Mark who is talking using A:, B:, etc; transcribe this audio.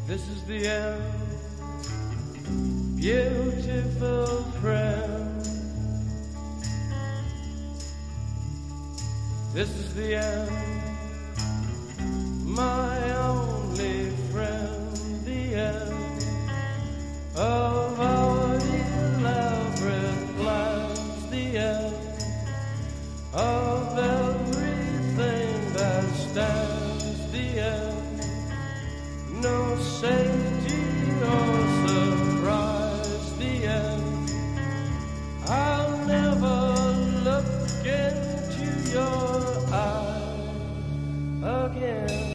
A: This is the end, beautiful friend. This is the end, my only friend. The end of our elaborate plans. The end of everything that stands. The end, no safety or surprise. The end, I'll never look into your eyes again.